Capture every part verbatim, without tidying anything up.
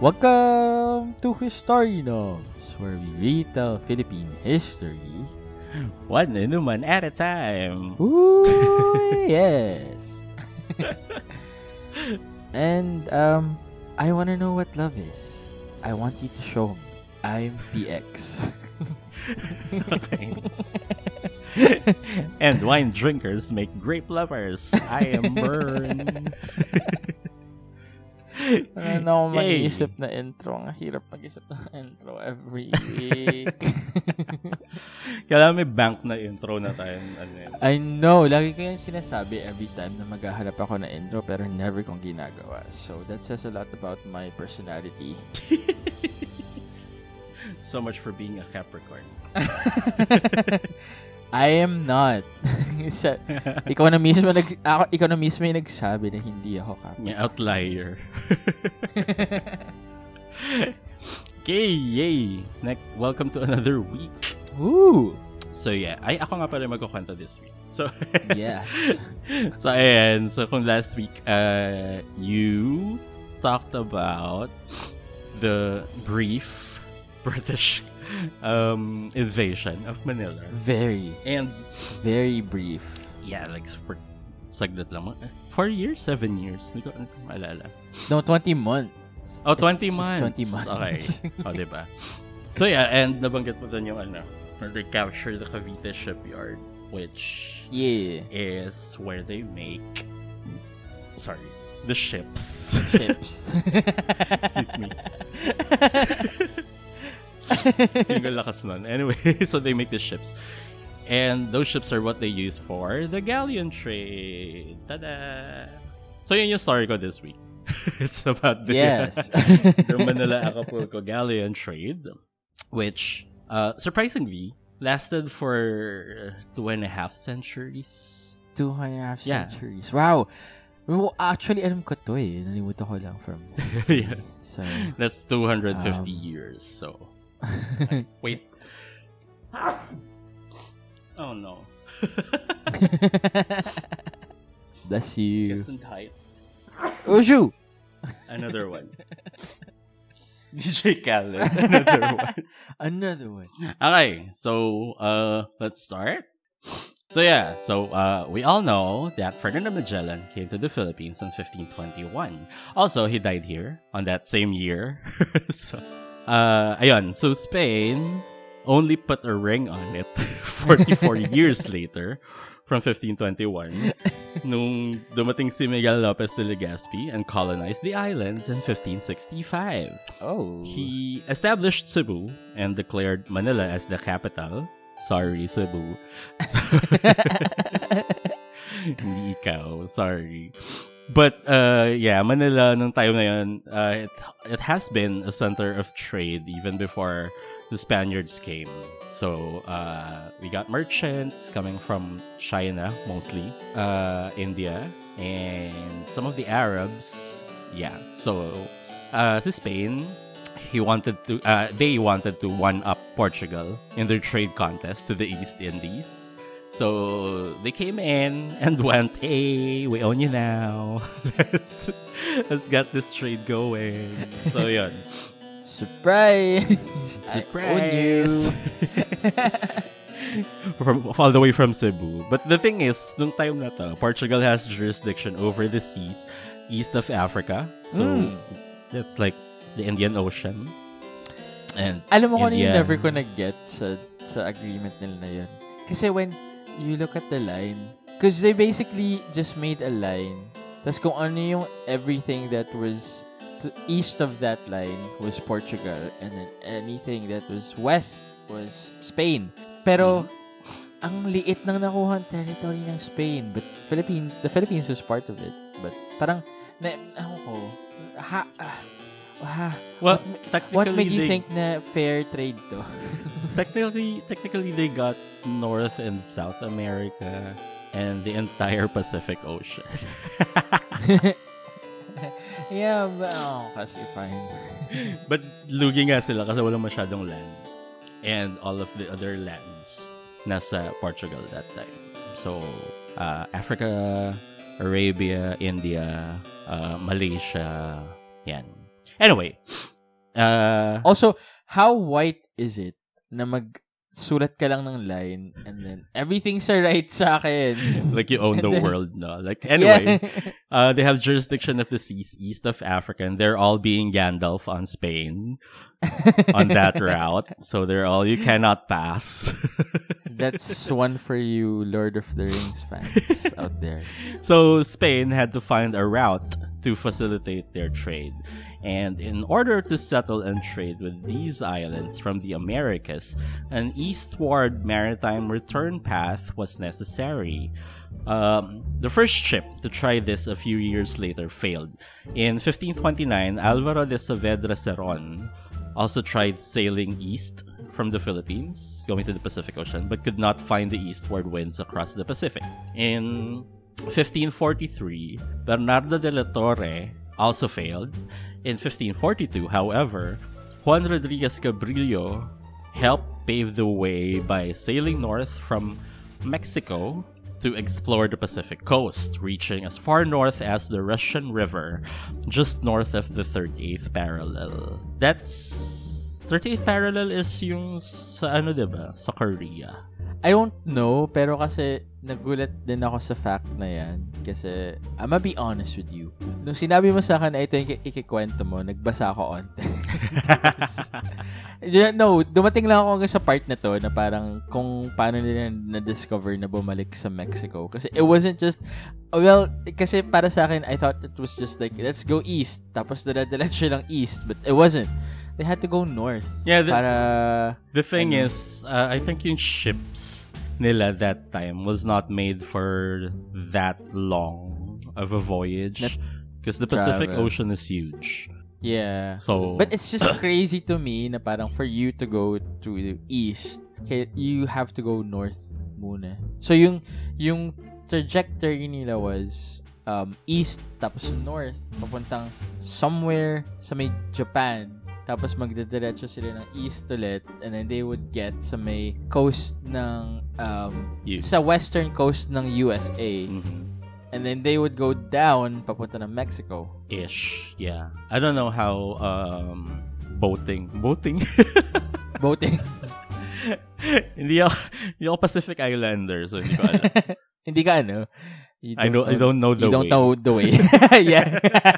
Welcome to Historinums, where we retell Philippine history one inuman at a time. Ooh, yes. And um, I want to know what love is. I want you to show me. I'm P X. And wine drinkers make grape lovers. I am Burn. Ano ako Yay. mag-iisip na intro? Ang hirap mag-isip na intro every week. Kailangan may bank na intro na tayo. Ano yun? I know. Lagi ko yung sinasabi every time na maghahanap ako na intro pero never kong ginagawa. So that says a lot about my personality. So much for being a Capricorn. I am not. Sa, ikaw na mismo nag ako, ikaw na mismo yung nagsabi na hindi ako Capricorn. May outlier. Okay, yay! Next, welcome to another week. Woo! So yeah, ay ako nga pala magkukwento this week. So Yes. So ayan, so kung last week uh you talked about the brief British um invasion of Manila. Very, And very brief. yeah, like super saglit lang. Four years, seven years. Hindi ko, hindi ko maalala. No, twenty months. Oh, twenty It's just months. twenty months. Okay. O, diba? So yeah, and nabanggit mo dun yung ano, where they capture the Cavite shipyard, which Yeah. is where they make, sorry, the ships. Ships. Excuse me. Yung lakas nun. Anyway, so they make the ships. And those ships are what they use for the galleon trade. Tada! So yun yung story ko this week. It's about the, Yes. the Manila Acapulco galleon trade, which, uh, surprisingly, lasted for two and a half centuries. Two and a half Yeah. centuries. Wow. Well, actually, alam ko to eh. Nalimutan ko lang from history. Yeah. So, That's two hundred fifty Um, years. So, wait. Oh no. bless you. Gesundheit. Ushu! Another one. D J Khaled. Another one. Another one. Okay, so uh, let's start. So yeah, so uh, we all know that Ferdinand Magellan came to the Philippines in fifteen twenty-one. Also, he died here on that same year. So, uh, ayun, so Spain only put a ring on it forty-four years later from fifteen twenty-one nung dumating si Miguel Lopez de Legazpi and colonized the islands in fifteen sixty-five. Oh. He established Cebu and declared Manila as the capital. Sorry, Cebu. Hindi ikaw. Sorry. But, uh, yeah, Manila, nung time na yun, uh, it, it has been a center of trade even before the Spaniards came. So, uh, we got merchants coming from China, mostly, uh, India, and some of the Arabs. Yeah. So, uh, to Spain, he wanted to, uh, they wanted to one-up Portugal in their trade contest to the East Indies. So they came in and went, hey, we own you now. let's, let's get this trade going. So yun. Surprise! Surprise! I own you. From, all the way from Cebu. But the thing is, nung time na to, Portugal has jurisdiction over the seas east of Africa. So Mm. that's like the Indian Ocean. And Alam mo kung ano yung India. never ko nag-get sa, sa agreement nila na yun. Kasi when you look at the line, because they basically just made a line, tas kung ano yung everything that was to east of that line was Portugal, and then anything that was west was Spain. Pero, ang liit ng nakuha territory ng Spain, but Philippine, the Philippines was part of it. But parang, na, ako ko, ha, ah, ah, Well, what, technically, what made you they, think na fair trade to? technically, technically, they got North and South America and the entire Pacific Ocean. Yeah, but, oh, kasi fine. But lugi nga sila kasi walang masyadong land. And all of the other lands nasa Portugal that time. So, uh, Africa, Arabia, India, uh, Malaysia, yan. Anyway, uh, Also, how white is it na magsulat ka lang ng line and then everything's alright sa akin? like you own And the then- world, no? Like, anyway, Yeah. uh, they have jurisdiction of the seas east of Africa, and they're all being Gandalf on Spain on that route. So they're all, you cannot pass. That's one for you Lord of the Rings fans out there. So Spain had to find a route to facilitate their trade. And in order to settle and trade with these islands from the Americas, an eastward maritime return path was necessary. Um, the first ship to try this a few years later failed. In fifteen twenty-nine, Alvaro de Saavedra Cerón also tried sailing east from the Philippines, going to the Pacific Ocean, but could not find the eastward winds across the Pacific. In fifteen forty-three, Bernardo de la Torre also failed. In fifteen forty-two, however, Juan Rodriguez Cabrillo helped pave the way by sailing north from Mexico to explore the Pacific coast, reaching as far north as the Russian River, just north of the thirty-eighth parallel. That's... thirty-eighth parallel is yung sa ano, diba? Sa Korea. I don't know, pero kasi nagulat din ako sa fact na yan. Kasi, I'ma be honest with you. Nung sinabi mo sa akin na ito yung ik- ikikwento mo, nagbasa ako on. Yeah, no, dumating lang ako hanggang sa part na to na parang kung paano nila na-discover na bumalik sa Mexico. Kasi it wasn't just, well, kasi para sa akin, I thought it was just like, let's go east. Tapos dala-diretso lang east. But it wasn't. They had to go north. Yeah, the, para, the thing ano, is, uh, I think yung ships nila that time was not made for that long of a voyage. Because the Pacific travel. Ocean is huge. Yeah. So, But it's just crazy to me na parang for you to go to the east, okay, you have to go north muna. So yung yung trajectory nila was um, east tapos north papuntang somewhere sa may Japan. Tapos magdadiretso sila ng east ulit and then they would get sa may coast ng um, You. sa western coast ng U S A. mhm. And then they would go down papunta ng Mexico. Ish, yeah. I don't know how um boating boating Boating. hindi ako, hindi ako Pacific Islander, so hindi ko alam. Hindi ka ano? You I don't I don't know the you don't way. know the way. Yeah.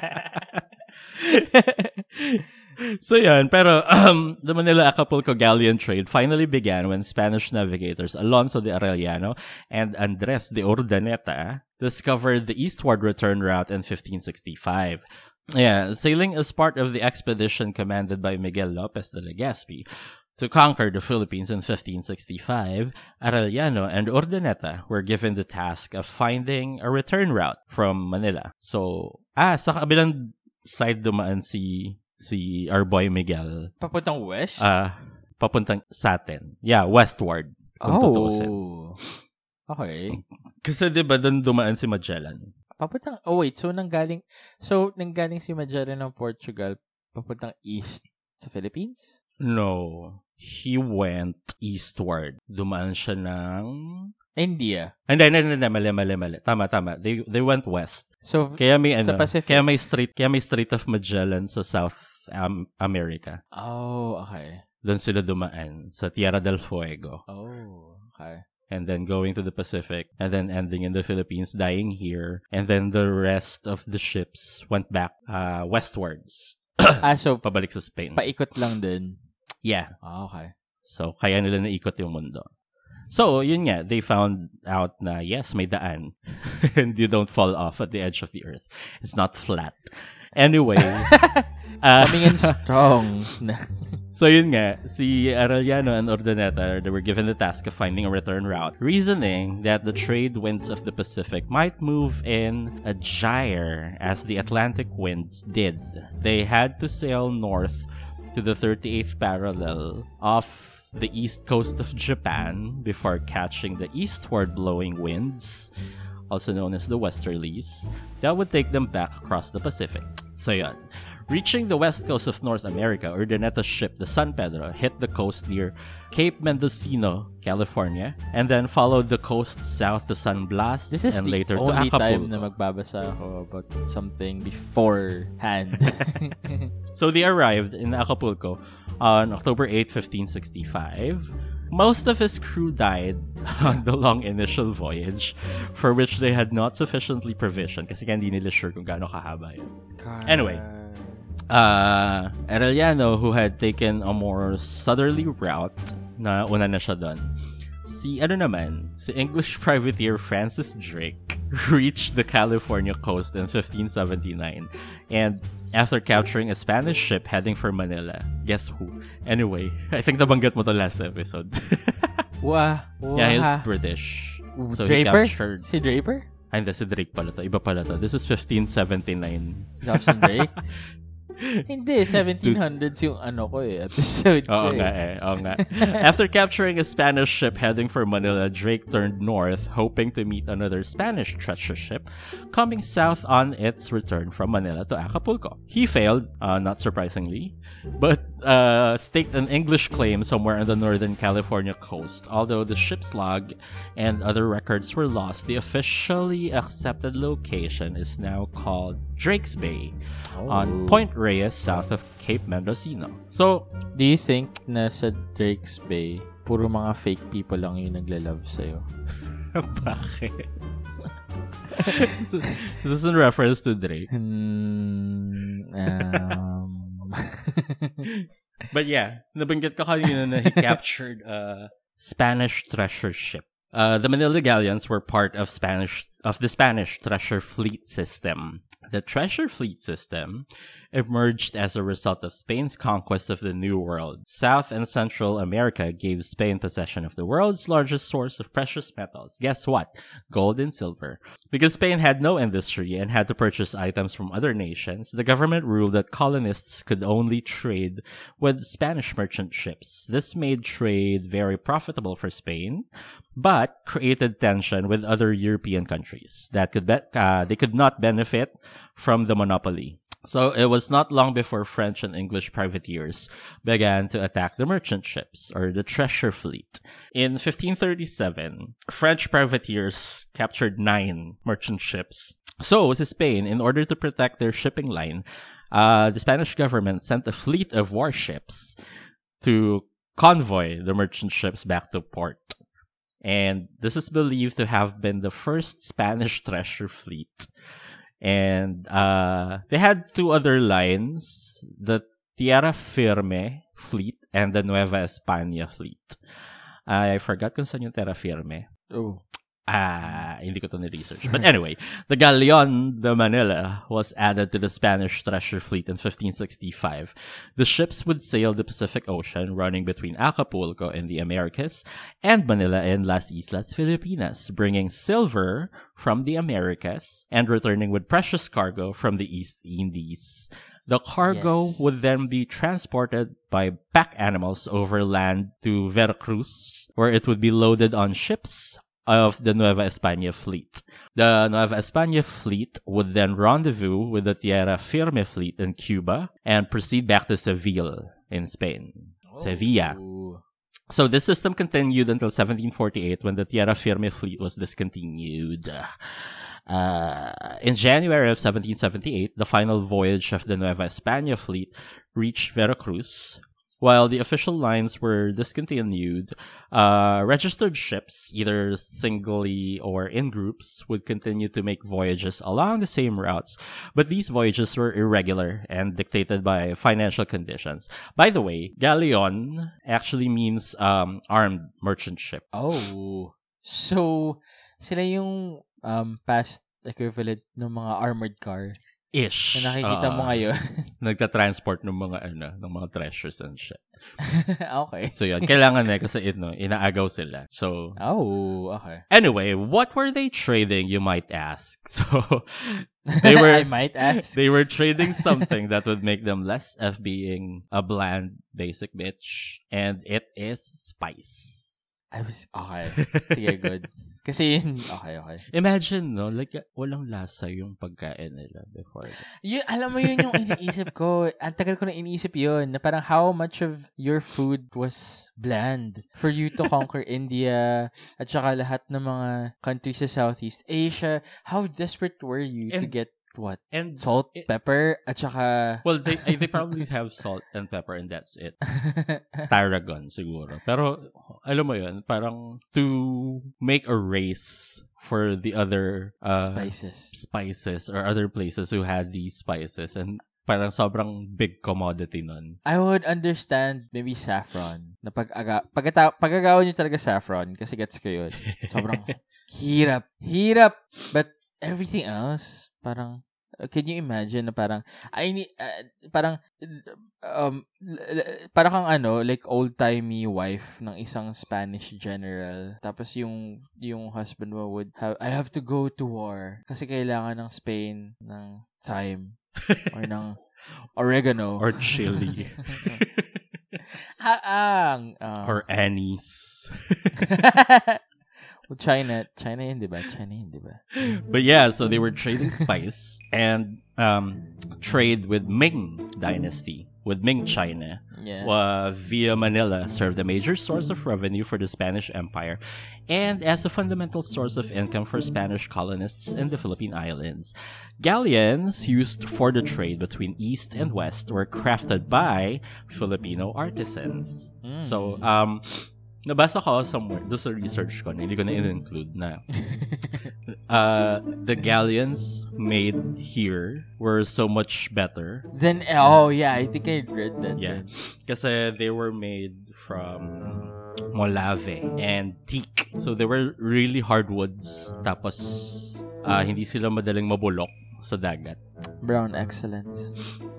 So yan, pero um, the Manila Acapulco galleon trade finally began when Spanish navigators Alonso de Arellano and Andres de Urdaneta discovered the eastward return route in fifteen sixty-five. Yeah, sailing as part of the expedition commanded by Miguel Lopez de Legazpi to conquer the Philippines in fifteen sixty-five, Arellano and Urdaneta were given the task of finding a return route from Manila. So, ah, sa kabilang side dumaan si si our boy Miguel. Papuntang west? Ah, papuntang sa atin. Yeah, westward. Kung tutuusin. Oh. Okay. Kasi 'di ba doon dumaan si Magellan? Papuntang, oh wait, so nanggaling, so nanggaling si Magellan ng Portugal papuntang east sa Philippines? No. He went eastward. Dumaan siya ng... India. Hindi, hindi, hindi, mali, mali, mali. Tama, tama. They they went west. So, Kaya may ano, Sa Pacific. kaya may street, kaya may Strait of Magellan sa South um, America. oh, okay. Doon sila dumaan sa Tierra del Fuego. Oh, okay. And then going to the Pacific, and then ending in the Philippines, dying here, and then the rest of the ships went back uh, westwards. Ah, so, Pabalik sa Spain. paikot lang din. Yeah. Ah, okay. So, kaya nila naikot yung mundo. So, yun nga, they found out na, yes, may daan. And you don't fall off at the edge of the earth. It's not flat. Anyway. uh, Coming in strong. so, yun nga, si Arellano and Urdaneta, they were given the task of finding a return route, reasoning that the trade winds of the Pacific might move in a gyre as the Atlantic winds did. They had to sail north to the thirty-eighth parallel off the east coast of Japan before catching the eastward blowing winds, also known as the westerlies, that would take them back across the Pacific. So yun. Reaching the west coast of North America, Urdaneta's ship, the San Pedro, hit the coast near Cape Mendocino, California, and then followed the coast south to San Blas This is and the later to only Acapulco. time na magbabasa ako about something beforehand. So they arrived in Acapulco on October eighth, fifteen sixty-five. Most of his crew died on the long initial voyage, for which they had not sufficiently provisioned kasi hindi nila sure kung gaano kahaba yun. God. Anyway, uh, Arellano, who had taken a more southerly route, na una na siya doon, si ano naman, si English privateer Francis Drake reached the California coast in fifteen seventy-nine, and after capturing a Spanish ship heading for Manila, guess who? Anyway, I think nabanggit mo to last episode. Wah, wah. Yeah, he's British. So he Draper? captured... Si Draper? Ay, hindi, si Drake pala to. Iba pala to. This is fifteen seventy-nine. Dawson Drake? Hindi, seventeen hundreds yung ano ko eh, episode ko Oo eh. nga eh, oo nga. After capturing a Spanish ship heading for Manila, Drake turned north, hoping to meet another Spanish treasure ship coming south on its return from Manila to Acapulco. He failed, uh, not surprisingly, but uh, staked an English claim somewhere on the northern California coast. Although the ship's log and other records were lost, the officially accepted location is now called Drake's Bay Oh. on Point Reyes, south of Cape Mendocino. So, Do you think na sa Drake's Bay, puro mga fake people lang yung nagla-love sa'yo? bakit? This is in reference to Drake. Hmm, um... But yeah, nabanggit ko kanina na he captured a Spanish treasure ship. Uh, the Manila galleons were part of Spanish of the Spanish treasure fleet system. The treasure fleet system emerged as a result of Spain's conquest of the New World. South and Central America gave Spain possession of the world's largest source of precious metals. Guess what? Gold and silver. Because Spain had no industry and had to purchase items from other nations, the government ruled that colonists could only trade with Spanish merchant ships. This made trade very profitable for Spain, but created tension with other European countries that could be- uh, they could not benefit from the monopoly. So it was not long before French and English privateers began to attack the merchant ships, or the treasure fleet. In fifteen thirty-seven, French privateers captured nine merchant ships. So, to Spain, in order to protect their shipping line, uh, the Spanish government sent a fleet of warships to convoy the merchant ships back to port. And this is believed to have been the first Spanish treasure fleet. And uh, they had two other lines, the Tierra Firme fleet and the Nueva España fleet. I forgot kung saan yung Tierra Firme. Oh. Ah, hindi ko to ni-research. But anyway, the Galeon de Manila was added to the Spanish treasure fleet in fifteen sixty-five. The ships would sail the Pacific Ocean, running between Acapulco in the Americas and Manila in Las Islas Filipinas, bringing silver from the Americas and returning with precious cargo from the East Indies. The cargo Yes. would then be transported by pack animals overland to Veracruz, where it would be loaded on ships of the Nueva España fleet. The Nueva España fleet would then rendezvous with the Tierra Firme fleet in Cuba and proceed back to Seville in Spain. Sevilla. Ooh. So this system continued until seventeen forty-eight, when the Tierra Firme fleet was discontinued. Uh, in January of seventeen seventy-eight, the final voyage of the Nueva España fleet reached Veracruz. While the official lines were discontinued, uh, registered ships, either singly or in groups, would continue to make voyages along the same routes, but these voyages were irregular and dictated by financial conditions. By the way, galleon actually means um, armed merchant ship. Oh. So, sila yung um, past equivalent ng mga armored car Ish. na nakikita mo Uh, ngayon. Nagta-transport ng mga ano, ng mga treasures and shit. Okay. So yun, kailangan eh kasi ino, inaagaw sila. So Oh, okay. anyway, what were they trading, you might ask? So they were I might ask. they were trading something that would make them less of being a bland basic bitch, and it is spice. I was, okay. Sige, good. Kasi yun, okay, okay. Imagine, no? Like, walang lasa yung pagkain nila before. Yun, alam mo yun yung iniisip ko. Ang tagal ko na iniisip yun, na parang how much of your food was bland for you to conquer India at saka lahat ng mga countries sa Southeast Asia. How desperate were you and, to get what? And salt, it, pepper, at saka... Well, they they probably have salt and pepper and that's it. Tarragon, siguro. Pero, alam mo yun, parang to make a race for the other uh, spices spices or other places who had these spices and parang sobrang big commodity nun. I would understand maybe saffron. Na pag-aga, pag pag-agawan nyo talaga saffron kasi gets ko yun. Sobrang hirap. Hirap! But everything else, parang, uh, can you imagine na parang, I need, uh, parang, um, parang kang ano, like old-timey wife ng isang Spanish general. Tapos yung, yung husband mo would have, I have to go to war kasi kailangan ng Spain ng thyme or ng oregano. Or chili. Haang. Uh, or anise. Well, China, China yun, di ba? China yun, di ba? But yeah, so they were trading spice and um, trade with Ming Dynasty, with Ming China. Yeah. Uh, via Manila served a major source of revenue for the Spanish Empire and as a fundamental source of income for Spanish colonists in the Philippine Islands. Galleons used for the trade between East and West were crafted by Filipino artisans. Mm. So, um... nabasa ko somewhere, doon sa research ko, hindi ko na in-include na uh, the galleons made here were so much better. Then, oh yeah, I think I read that. Yeah. Then. Kasi they were made from molave and teak. So they were really hardwoods. Tapos, uh, hindi sila madaling mabulok sa dagat. Brown excellence.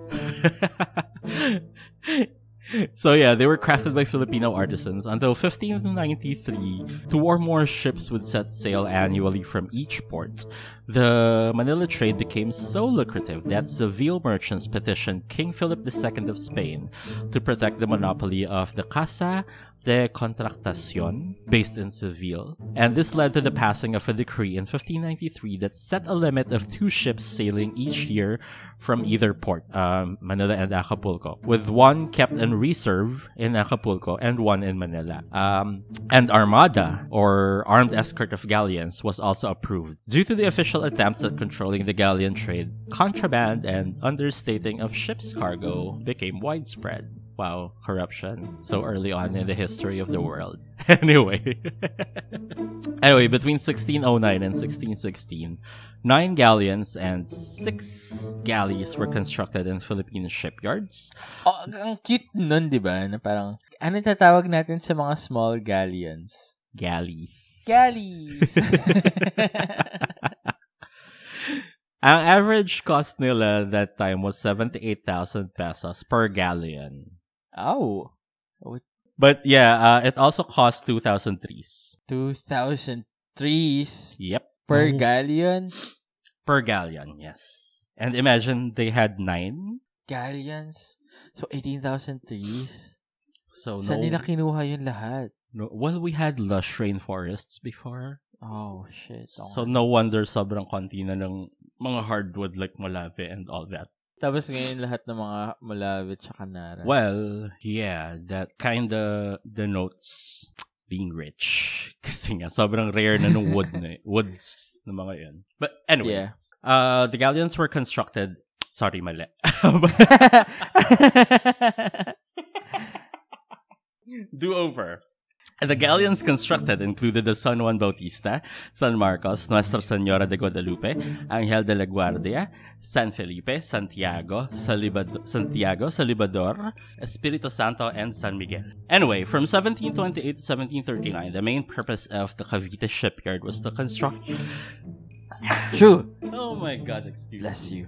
So yeah, they were crafted by Filipino artisans. Until fifteen ninety-three, two or more ships would set sail annually from each port. The Manila trade became so lucrative that Seville merchants petitioned King Philip the Second of Spain to protect the monopoly of the Casa de Contratacion, based in Seville. And this led to the passing of a decree in fifteen ninety-three that set a limit of two ships sailing each year from either port, um, Manila and Acapulco, with one kept in reserve in Acapulco and one in Manila. Um, and Armada, or armed escort of galleons, was also approved. Due to the official attempts at controlling the galleon trade, contraband and understating of ships' cargo became widespread. Wow, corruption. So early on in the history of the world. Anyway. Anyway, between sixteen oh nine and sixteen sixteen, nine galleons and six galleys were constructed in Philippine shipyards. Oh, ang cute nun, di ba? Na parang, ano tatawag natin sa mga small galleons? Galleys. Galleys! Ang average cost nila that time was seventy-eight thousand pesos per galleon. Oh. But yeah, uh, it also cost two thousand trees. two thousand trees? Yep. Per oh. galleon? Per galleon, yes. And imagine they had nine galleons. So eighteen thousand trees. So saan no, nila kinuha yun lahat? No, well, we had lush rainforests before. Oh, shit. Oh, so no wonder sobrang konti na ng mga hardwood like Molave and all that. Tapos ngayon lahat ng mga Molave at Canara. Well, yeah, that kinda denotes being rich. Kasi nga, sobrang rare na ng wood na, woods na mga yun. But anyway, yeah. uh, the galleons were constructed... Sorry, mali. Do over. The galleons constructed included the San Juan Bautista, San Marcos, Nuestra Señora de Guadalupe, Ángel de la Guardia, San Felipe, Santiago, Salibador, Santiago, Salibador, Espiritu Santo, and San Miguel. Anyway, from seventeen twenty-eight to seventeen thirty-nine, the main purpose of the Cavite shipyard was to construct... True. Oh my God, excuse Bless me. you.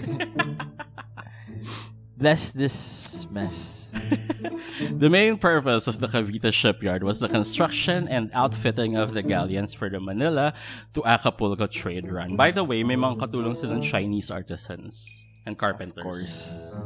Bless this mess. The main purpose of the Cavite shipyard was the construction and outfitting of the galleons for the Manila to Acapulco trade run. By the way, may mga katulong silang Chinese artisans and carpenters. Of course.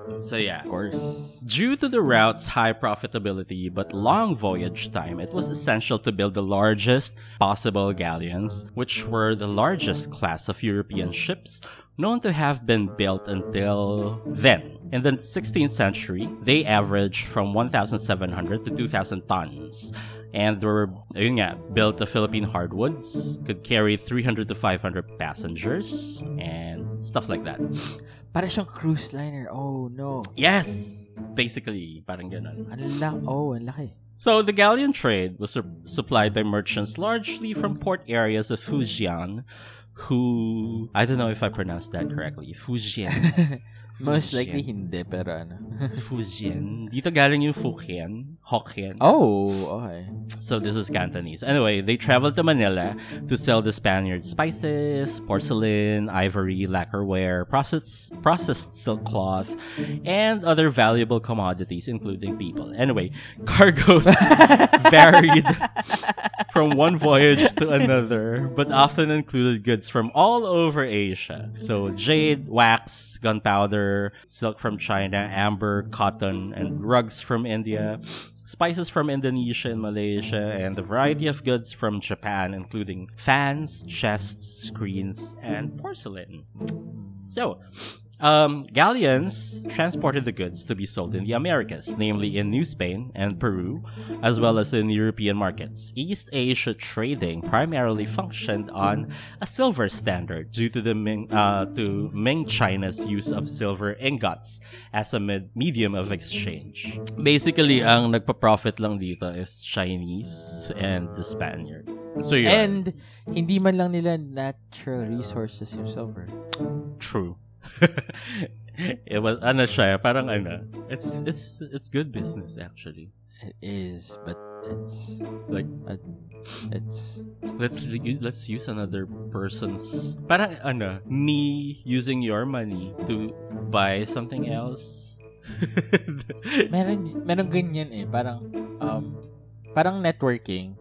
So yeah. Of course. Due to the route's high profitability but long voyage time, it was essential to build the largest possible galleons, which were the largest class of European ships known to have been built until then. In the sixteenth century, they averaged from one thousand seven hundred to two thousand tons. And they were, ayun nga, built of Philippine hardwoods, could carry three hundred to five hundred passengers, and stuff like that. Parang siyang cruise liner. Oh, no. Yes! Basically, parang ganun. Ang laki. Oh, ang laki. So, the galleon trade was su- supplied by merchants largely from port areas of Fujian, who... I don't know if I pronounced that correctly. Fujian. Most likely hindi, pero ano. Fujian. Dito galing yung Fukien. Hokkien. Oh, okay. So this is Cantonese. Anyway, they traveled to Manila to sell the Spaniards spices, porcelain, ivory, lacquerware, processed, processed silk cloth, and other valuable commodities, including people. Anyway, cargoes varied from one voyage to another, but often included goods from all over Asia. So jade, wax, gunpowder, silk from China, amber, cotton, and rugs from India, spices from Indonesia and Malaysia, and a variety of goods from Japan, including fans, chests, screens, and porcelain. So, um, galleons transported the goods to be sold in the Americas, namely in New Spain and Peru, as well as in European markets. East Asia trading primarily functioned on a silver standard due to the Ming, uh, to Ming China's use of silver ingots as a med- medium of exchange. Basically, ang nagpa-profit lang dito is Chinese and the Spaniard. So yun. And hindi man lang nila natural resources yung silver. True. It was ano siya, parang ano. It's it's it's good business actually. It is, but it's Like uh, it's let's let's use another person's parang ano, me using your money to buy something else. meron meron ganyan eh, parang um parang networking.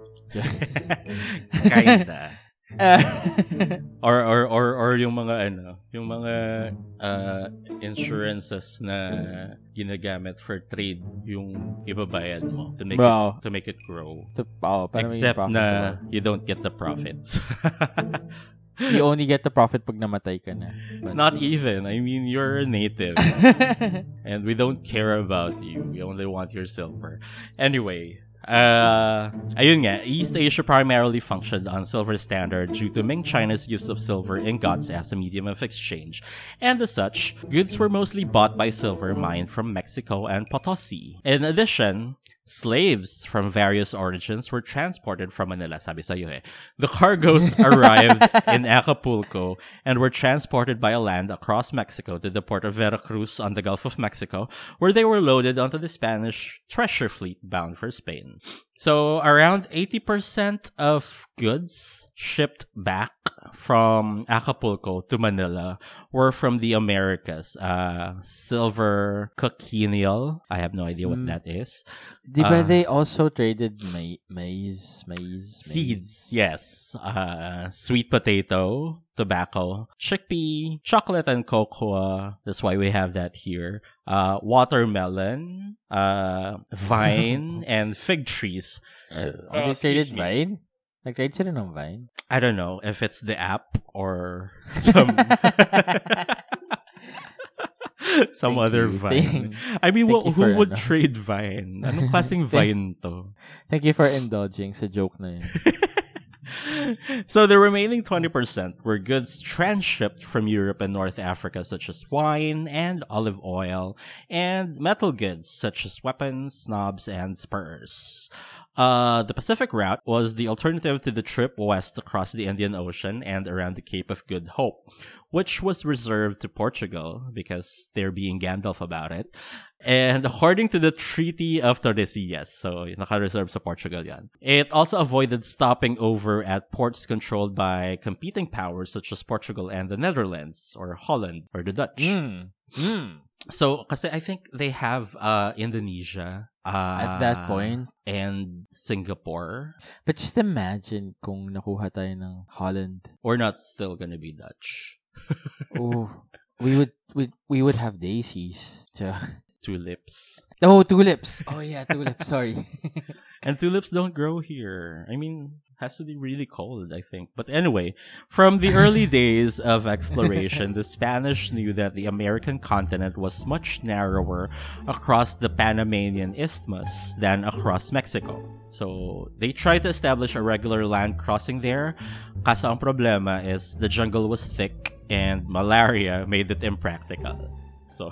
Kinda. Uh, or or or or yung mga ano, yung mga uh, insurances na ginagamit for trade yung ibabayad mo to make Wow. it, to make it grow. to, oh, parang may Except profit na ako. you don't get the profits. You only get the profit pag namatay ka na. But, Not even. I mean, you're a native. And we don't care about you. We only want your silver. Anyway, uh, ayun nga, East Asia primarily functioned on silver standard due to Ming China's use of silver ingots as a medium of exchange. And as such, goods were mostly bought by silver mined from Mexico and Potosi. In addition, slaves from various origins were transported from Manila. Sabi sa'yo eh. The cargoes arrived in Acapulco and were transported by land across Mexico to the port of Veracruz on the Gulf of Mexico, where they were loaded onto the Spanish treasure fleet bound for Spain. So around eighty percent of goods shipped back from Acapulco to Manila were from the Americas. Uh, silver cochineal. I have no idea what Mm. that is. Di ba Uh, they also traded ma- maize, maize, Seeds, yes. Uh, sweet potato, tobacco, chickpea, chocolate and cocoa. That's why we have that here. Uh, watermelon, uh, vine, and fig trees. Oh, Uh, they traded excuse me. Vine? Nag-trade sila ng Vine? I don't know if it's the app or some some Thank other you. Vine. Thank- I mean, thank who, you for who would ano. trade Vine? Anong klaseng Vine to? Thank you for indulging sa joke na yun. So the remaining twenty percent were goods transshipped from Europe and North Africa, such as wine and olive oil, and metal goods such as weapons, knobs, and spurs. Uh, the Pacific route was the alternative to the trip west across the Indian Ocean and around the Cape of Good Hope, which was reserved to Portugal because they're being Gandalf about it. And according to the Treaty of Tordesillas, so naka-reserve sa Portugal yan, it also avoided stopping over at ports controlled by competing powers such as Portugal and the Netherlands, or Holland, or the Dutch. Mm. Mm. So, kasi I think they have uh, Indonesia uh, At that point. and Singapore. But just imagine kung nakuha tayo ng Holland. We're not still gonna be Dutch. Oh, we would we, we would have daisies. So. Tulips. Oh, tulips. Oh yeah, tulips. Sorry. And tulips don't grow here. I mean, has to be really cold, I think. But anyway, from the early days of exploration, the Spanish knew that the American continent was much narrower across the Panamanian Isthmus than across Mexico. So they tried to establish a regular land crossing there. Kaso ang problema is the jungle was thick and malaria made it impractical. So,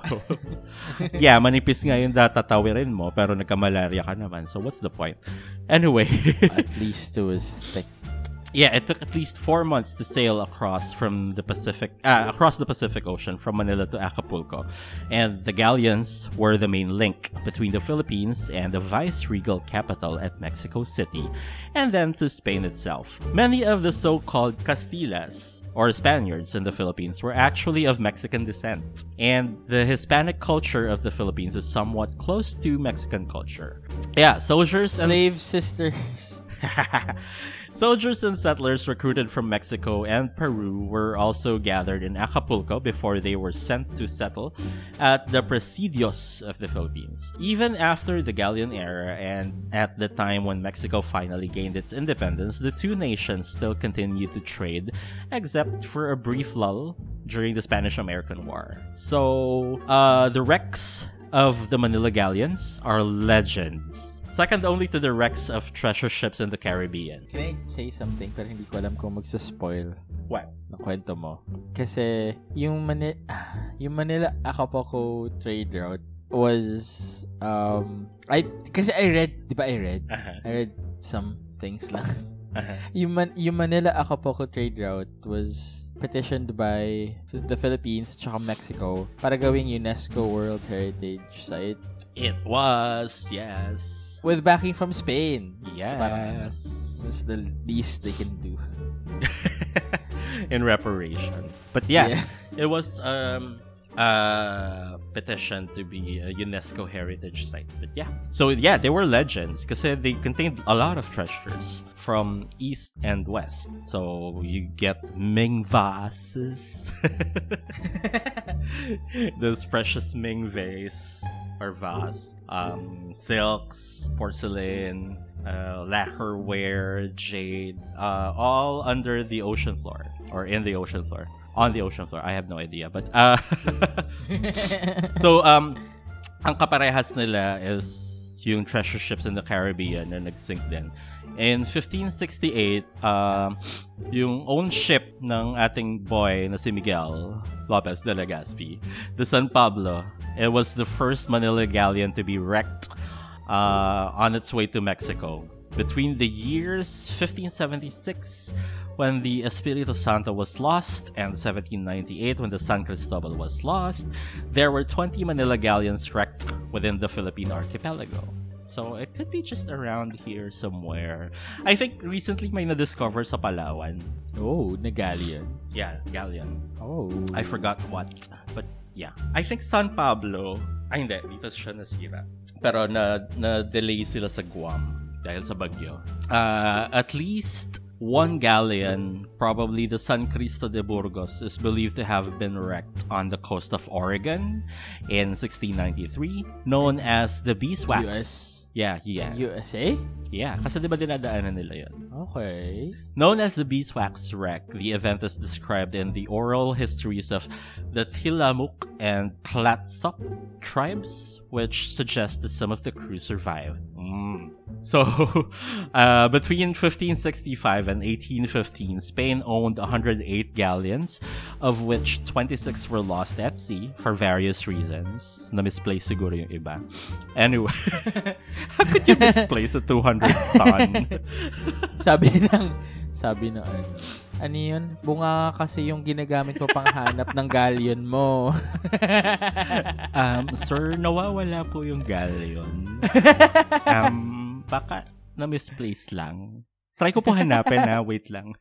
yeah, manipis nga yung tatatawirin mo, pero nagka-malaria ka naman. So, what's the point? Anyway. At least it was thick. Yeah, it took at least four months to sail across from the Pacific, uh, across the Pacific Ocean from Manila to Acapulco. And the galleons were the main link between the Philippines and the vice-regal capital at Mexico City, and then to Spain itself. Many of the so-called Castillas, or Spaniards in the Philippines, were actually of Mexican descent. And the Hispanic culture of the Philippines is somewhat close to Mexican culture. Yeah, soldiers Slave and... sisters. Soldiers and settlers recruited from Mexico and Peru were also gathered in Acapulco before they were sent to settle at the presidios of the Philippines. Even after the galleon era and at the time when Mexico finally gained its independence, the two nations still continued to trade, except for a brief lull during the Spanish-American War. So, uh, the wrecks of the Manila galleons are legends. Second only to the wrecks of treasure ships in the Caribbean. Can I say something pero hindi ko alam kung magsa-spoil What? na kwento mo? Kasi yung, Mani- yung Manila Acapulco trade route was um I kasi I read, di ba I read? Uh-huh. I read some things lang. Uh-huh. yung, Man- yung Manila Acapulco trade route was petitioned by the Philippines at saka Mexico para gawing UNESCO World Heritage Site. It was, yes. With backing from Spain. Yes. So parang that's the least they can do. In reparation. But yeah, Yeah. it was um a petition to be a UNESCO heritage site. But yeah. So yeah, they were legends because they contained a lot of treasures from east and west. So you get Ming vases. Those precious Ming vase or vase. Um, silks, porcelain, uh, lacquerware, jade, uh, all under the ocean floor or in the ocean floor. On the ocean floor. I have no idea. But, uh, so, um, ang kaparehas nila is yung treasure ships in the Caribbean na nag-sink din. In fifteen sixty-eight, um, yung own ship ng ating boy na si Miguel Lopez de Legazpi, the San Pablo, it was the first Manila galleon to be wrecked uh, on its way to Mexico. Between the years fifteen seventy-six, when the Espiritu Santo was lost, and seventeen ninety-eight, when the San Cristobal was lost, there were twenty Manila galleons wrecked within the Philippine archipelago. So, it could be just around here somewhere. I think recently may na-discover sa Palawan. Oh, na galleon. Yeah, galleon. Oh. I forgot what. But, yeah. I think San Pablo, ay hindi, dito siya nasira. Pero na, na-delay sila sa Guam dahil sa bagyo. Uh, at least one galleon, probably the San Cristo de Burgos, is believed to have been wrecked on the coast of Oregon in sixteen ninety-three, known as the Beeswax. U S? Yeah, yeah. U S A? Yeah, kasi di ba dinadaanan nila yun? Okay. Known as the Beeswax Wreck, the event is described in the oral histories of the Tillamook and Clatsop tribes, which suggests that some of the crew survived. Mm. So, uh, between fifteen sixty-five and eighteen fifteen, Spain owned one hundred eight galleons, of which twenty-six were lost at sea for various reasons. Na-misplace siguro yung iba. Anyway, how could you misplace a two hundred ton? Sabi ng, sabi ng ano, ano yun? Bunga kasi yung ginagamit mo pang hanap ng galleon mo. um, sir, nawawala po yung galleon. Um, baka na-misplace lang. Try ko po hanapin na. Wait lang.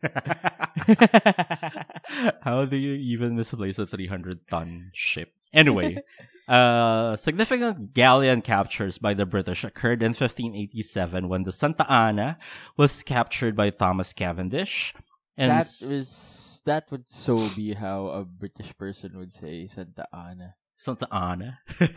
How do you even misplace a three hundred ton ship? Anyway, uh, significant galleon captures by the British occurred in fifteen eighty-seven when the Santa Ana was captured by Thomas Cavendish. And That was that would so be how a British person would say Santa Ana. Santa Ana.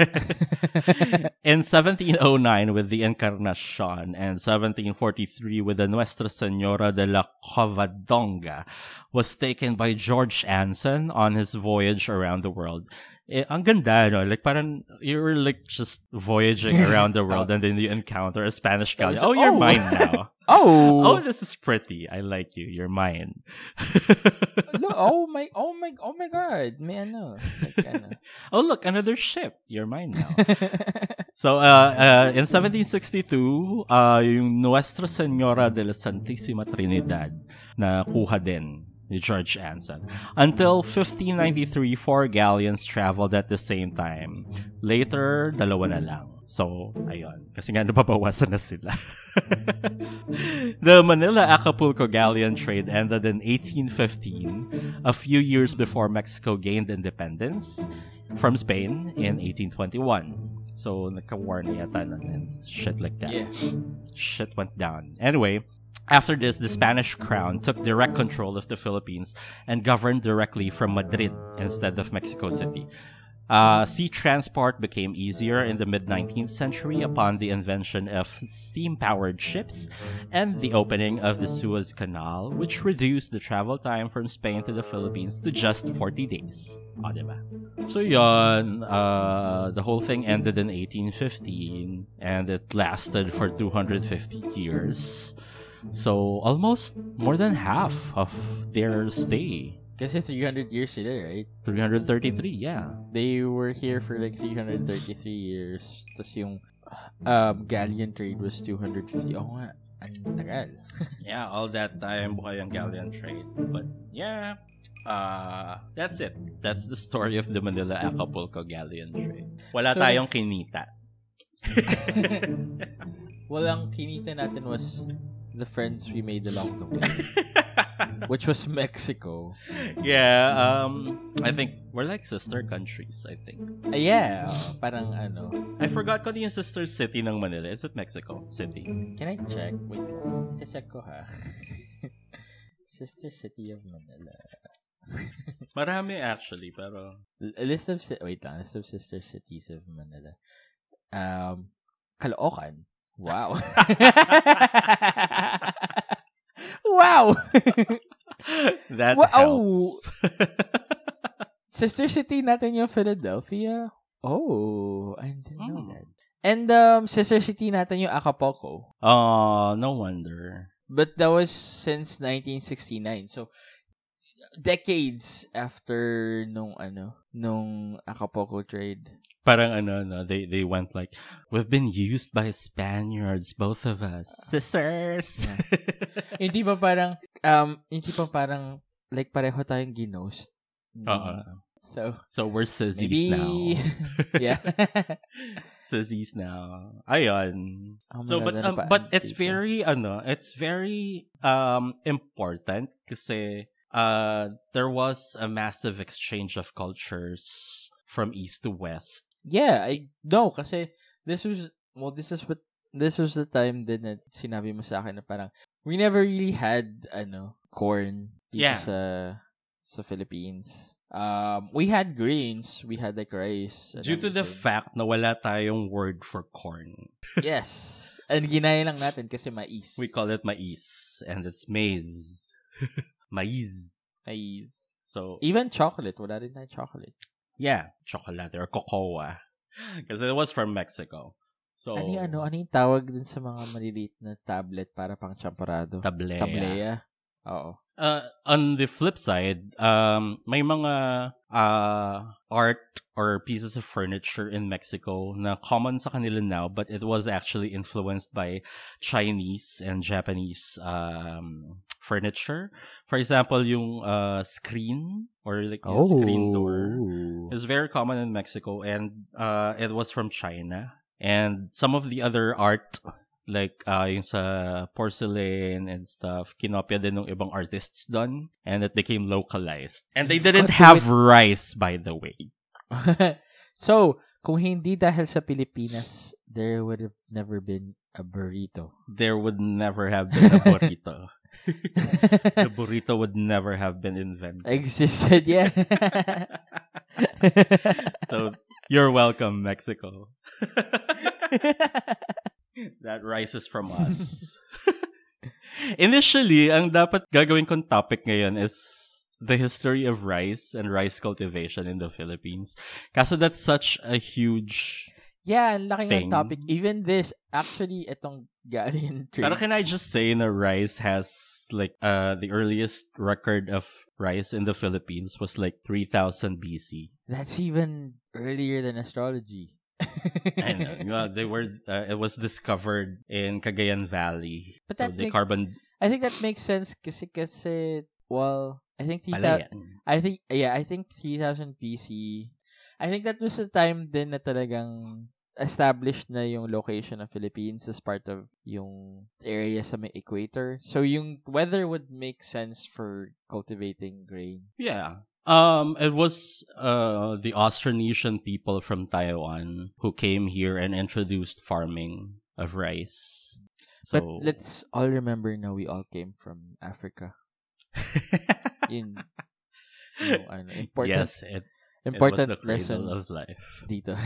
In seventeen oh nine with the Encarnacion and seventeen forty-three with the Nuestra Señora de la Covadonga was taken by George Anson on his voyage around the world. Eh, ang ganda, no? Like, parang you're like just voyaging around the world and then you encounter a Spanish galleon. Oh, you're oh. mine now. Oh, Oh, this is pretty. I like you. You're mine. no, oh my, oh my, oh my God, may ano, like, ano. Oh, look, another ship. You're mine now. So, uh, uh, in seventeen sixty-two, uh, yung Nuestra Señora de la Santísima Trinidad na kuha din ni George Anson. Until fifteen ninety-three, four galleons traveled at the same time. Later, dalawa na lang. So, ayun. Kasi nga nababawasan na sila. The Manila-Acapulco galleon trade ended in eighteen fifteen, a few years before Mexico gained independence from Spain in eighteen twenty-one. So, nagka-war na yata nun and shit like that. Yeah. Shit went down. Anyway, after this, the Spanish crown took direct control of the Philippines and governed directly from Madrid instead of Mexico City. Uh, sea transport became easier in the mid-nineteenth century upon the invention of steam-powered ships and the opening of the Suez Canal, which reduced the travel time from Spain to the Philippines to just forty days. O, diba? So yun, uh, the whole thing ended in eighteen fifteen and it lasted for two hundred fifty years. So almost more than half of their stay. Kasi three hundred years sila, right? three hundred thirty-three, yeah. They were here for like three hundred thirty-three years. Tapos yung um, galleon trade was two hundred fifty. Oh nga, ang tagal. Yeah, all that time buhay ang galleon trade. But yeah, uh, that's it. That's the story of the Manila Acapulco galleon trade. Wala So tayong that's- kinita. Walang kinita natin was the friends we made along the way. Which was Mexico. Yeah, um, I think we're like sister countries, I think. Uh, yeah, uh, parang ano. I forgot ko yung sister city ng Manila. Is it Mexico City? Can I check? Wait, check ko ha. Sister City of Manila. Marami actually, pero... A list of, si- wait lang, list of sister cities of Manila. Um, Caloocan. Wow. Wow! That Wow. helps. Sister city natin yung Philadelphia. Oh, I didn't know Hmm. that. And um, sister city natin yung Acapulco. Oh, no wonder. But that was since nineteen sixty-nine. So, decades after nung ano, nung Acapulco trade. Parang ano, no, they, they went like, we've been used by Spaniards, both of us. Sisters! Hindi pa parang, um, hindi pa parang, like, pareho tayong ginost. Uh-uh. So, So we're sissies maybe, now. yeah. Sissies now. Ayun. Oh my So, God, but ano um, pa but ang it's dito? very, ano, it's very um important kasi uh, there was a massive exchange of cultures from east to west. Yeah, I know kasi this was well this is what this was the time din na sinabi mo sa akin na parang we never really had ano corn dito Yeah. sa sa Philippines. Um we had grains, we had like rice. and Due to the everything. fact na wala tayong word for corn. Yes. And ginaya lang natin kasi mais. We call it mais and it's maize. Mais. mais. So, Even chocolate, wala rin tayong chocolate. yeah, chocolate or cocoa. Because it was from Mexico. So, Ano yung ano, ano yung tawag dun sa mga maliliit na tablet para pang champorado? tablea. Tablea. Oo. Uh, on the flip side, um, may mga uh, art or pieces of furniture in Mexico na common sa kanila now, but it was actually influenced by Chinese and Japanese um, furniture. For example, yung uh, screen or like yung screen door is very common in Mexico, and uh, it was from China. And some of the other art, like uh, yung sa porcelain and stuff, kinopya din ng ibang artists done, and it became localized. And they didn't Got to have rice, by the way. So, kung hindi dahil sa Pilipinas, there would have never been a burrito. There would never have been a burrito. The burrito would never have been invented. Existed, yeah. So, you're welcome, Mexico. That rice is from us. Initially, ang dapat gagawin kong topic ngayon is the history of rice and rice cultivation in the Philippines. Kaso that's such a huge yeah, ang laki thing. ng topic. Even this, actually, itong Galian trade. Pero can I just say na rice has like uh the earliest record of rice in the Philippines was like three thousand B C. That's even earlier than astrology. I know. Yeah, they were. Uh, it was discovered in Cagayan Valley. But so that they make- carbon. I think that makes sense kasi kasi well, I think three Pala thousand yan. I think yeah, I think three thousand B C. I think that was the time din na talagang established na yung location of Philippines as part of yung area sa may equator. So yung weather would make sense for cultivating grain. Yeah. Um, it was uh the Austronesian people from Taiwan who came here and introduced farming of rice. So, But let's all remember now we all came from Africa. Yun, yung, ano, important yes, it, important it was the lesson cradle of life. dito.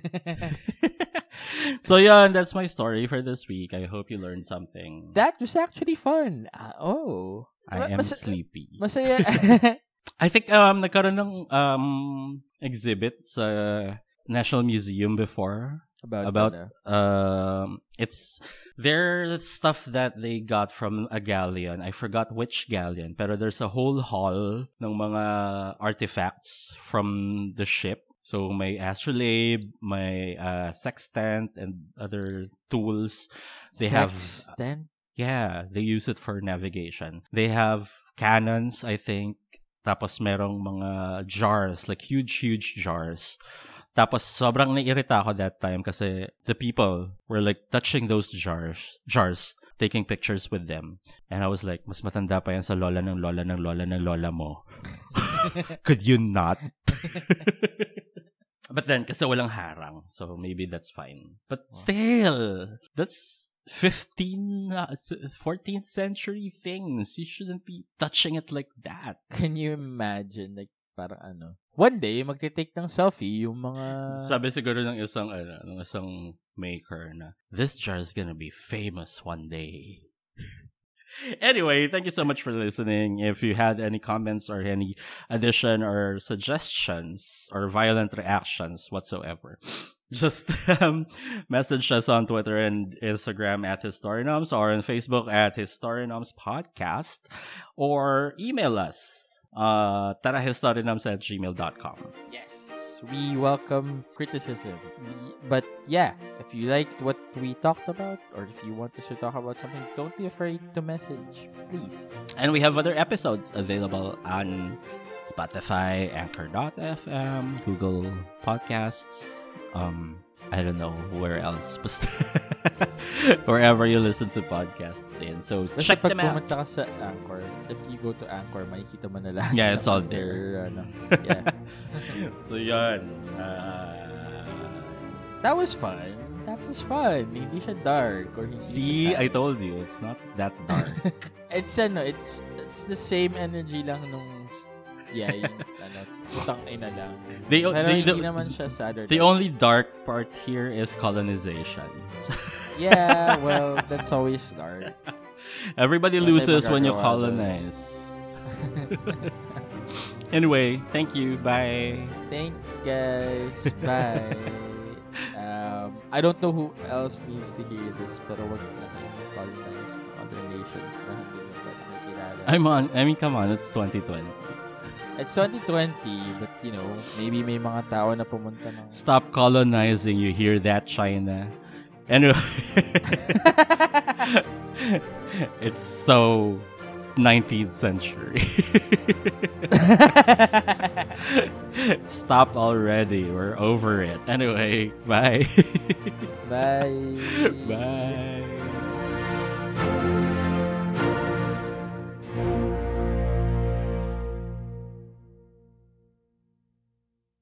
So yeah, that's my story for this week. I hope you learned something. That was actually fun. Uh, oh. I am Mas- sleepy. Masaya. I think um nagkaroon ng um exhibit sa National Museum before about about ano. um it's their stuff that they got from a galleon. I forgot which galleon, pero there's a whole hall ng mga artifacts from the ship. So may astrolabe, may uh, sextant and other tools. They have Sextant? yeah, they use it for navigation. They have cannons, I think. Tapos merong mga jars, like huge, huge jars. Tapos sobrang nairita ako that time kasi the people were like touching those jars, jars, taking pictures with them. And I was like, mas matanda pa yan sa lola ng lola ng lola ng lola mo. Could you not? But then, kasi walang harang. So maybe that's fine. But still, that's fifteen, uh, fourteenth century things. You shouldn't be touching it like that. Can you imagine? Like, parang ano? One day, magte-take ng selfie yung mga... Sabi siguro ng isang, ano, ng isang maker na, this jar is gonna be famous one day. Anyway, thank you so much for listening. If you had any comments or any addition or suggestions or violent reactions whatsoever, just um, message us on Twitter and Instagram at Historinoms or on Facebook at Historinoms Podcast or email us uh, tarahistorinoms at gmail dot com. Yes. We welcome criticism. We- But yeah, if you liked what we talked about or if you want us to talk about something, don't be afraid to message. Please. And we have other episodes available on Spotify, Anchor dot f m, Google Podcasts, um, I don't know where else. Basta wherever you listen to podcasts in. So Basta check pag them out. pumunta ka sa Anchor, if you go to Anchor, makikita mo na lahat. Yeah, it's ng all their, ano, yeah. So yun. Uh, That was fun. That was fun. Hindi siya dark or hindi see, siya I sad. told you, it's not that dark. It's ano, it's it's the same energy lang nung yeah, yung ano, putang ina lang. They- Pero they- hindi the- naman siya sad or The dark. only dark part here is colonization. Yeah, well, that's always dark. Everybody Wala loses tayong when you magagawa colonize. Anyway, thank you. Bye. Thank you guys. Bye. um, I don't know who else needs to hear this, pero wag natin colonize ng other nations na hindi nyo pa nakikilala. I'm on. I mean, come on. It's twenty twenty. It's twenty twenty, but you know, maybe may mga tao na pumunta ng... Stop colonizing. You hear that, China? Anyway. It's so nineteenth century. Stop already. We're over it. Anyway, bye. Bye. Bye.